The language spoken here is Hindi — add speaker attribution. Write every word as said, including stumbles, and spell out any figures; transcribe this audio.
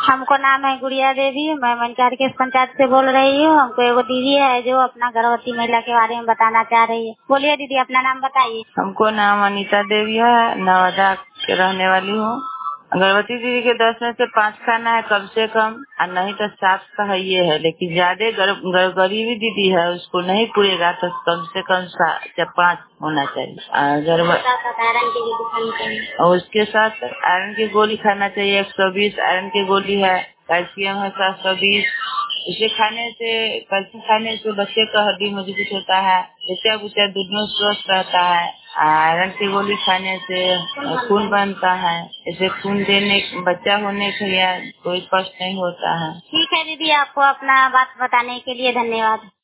Speaker 1: हमको नाम है गुड़िया देवी, मैं मनकार के पंचायत से बोल रही हूँ। हमको एगो दीदी है जो अपना गर्भवती महिला के बारे में बताना चाह रही है। बोलिए दीदी, अपना नाम बताइए।
Speaker 2: हमको नाम अनीता देवी है, नवादा के रहने वाली हूँ। गर्भवती दीदी के दस में से पाँच खाना है कम से कम, और नहीं तो सात का है ये है, लेकिन ज्यादा गरीबी दीदी है उसको नहीं पूरेगा तो कम से कम सात या पाँच होना चाहिए। अगर और उसके साथ आयरन की गोली खाना चाहिए, एक सौ बीस आयरन की गोली है। कैल्शियम है सात सौ बीस। इसे खाने से कैल्शियम खाने से बच्चे का हड्डी मजबूत होता है, बच्चा बच्चा दोनों स्वस्थ रहता है। आयरन की गोली खाने से खून बनता है, इसे खून देने बच्चा होने के लिए कोई कष्ट नहीं होता है।
Speaker 1: ठीक है दीदी, आपको अपना बात बताने के लिए धन्यवाद।